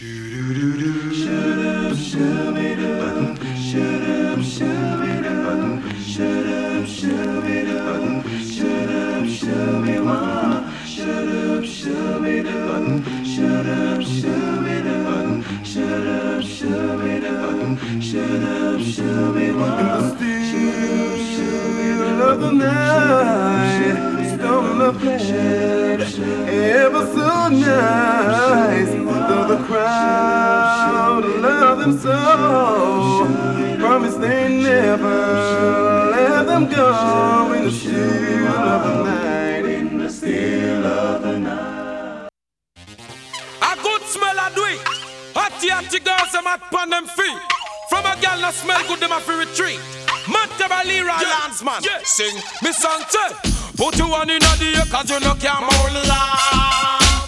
Of the night, stone the bed, ever so nice. Though the crowd love them so, promise they never let them go. In the still of the night, in the still of the night. A good smell I do it. Hotty girls them at pon them feet. From a girl that smell good them a free retreat. Matabali Landsman, sing me song too. Put you on in the ear cause you know can't moan long.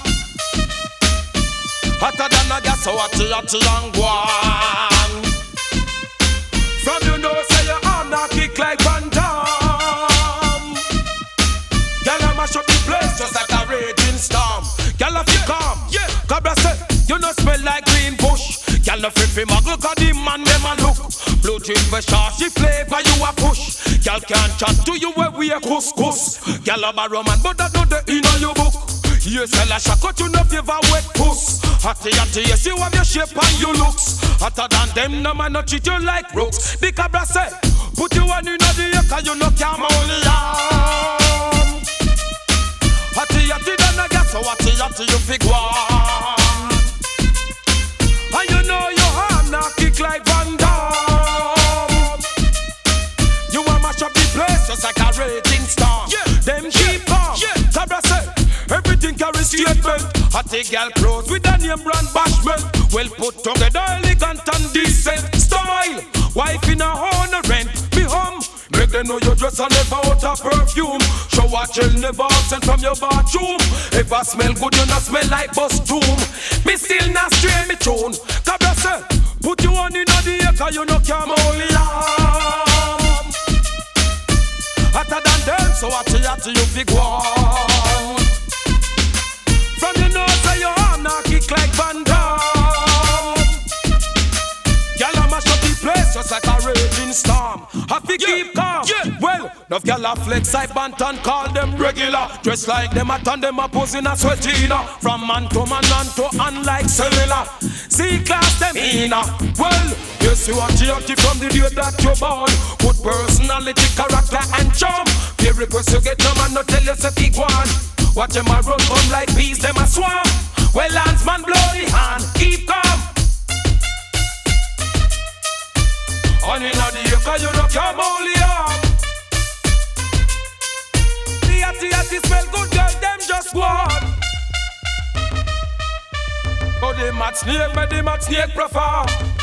Hotter than a gas so hot long one. From you know say your arm now kick like Van Damme. Girl I mash up the place just like a raging storm. Girl I feel calm, Cabra say you know smell like green bush. Girl no fit fi muggle cause the man dem a look. Blue drink for she flavor you a push. Girl can't chat to you where we a couscous. Girl a borrow man but that not the inna your book. Yes, sell a shot you no favor wet puss. Hotty, yes you have your shape and your looks. Hotter than them no man no treat you like rooks. The Cabra say, put you on inna the air cause you no can only arm. Hotty than a gas so hotty you fig one. And you know your hand now kick like Van Damme. You a mash up the place just like a raging storm. Them keep calm. Cabra say everything carry statement. Hotty girl clothes with a name brand bashment. Well put together, elegant and decent style. Wife in a home rent, be home. Make them know your dress and never out of perfume. Shower gel never absent from your bathroom. If I smell good, you not smell like bus tomb. Me still not stray me tune. Cabra say, put you on in the air cause you no can only arm. Hotter than them, so hotty you fig one. From you know say your arm now kick like Van Damme. Girl I mash up the place just like a raging storm. Happy keep calm. Well, enough gyal a flex I bant and call them regular. Dress like them a turn them a pose in a sweatina. From man to unlike cellular. C-class them inna. Well, yes you are GOT from the day that you born. Good personality, character and charm. Peer request you get no man no tell you say big one. Watch them a run come like bees them a swarm. Well Landsman blow the hand, keep calm. On inna the air cause you no can only arm. The hotty smell good girl them just one. Oh the mad snake prefer.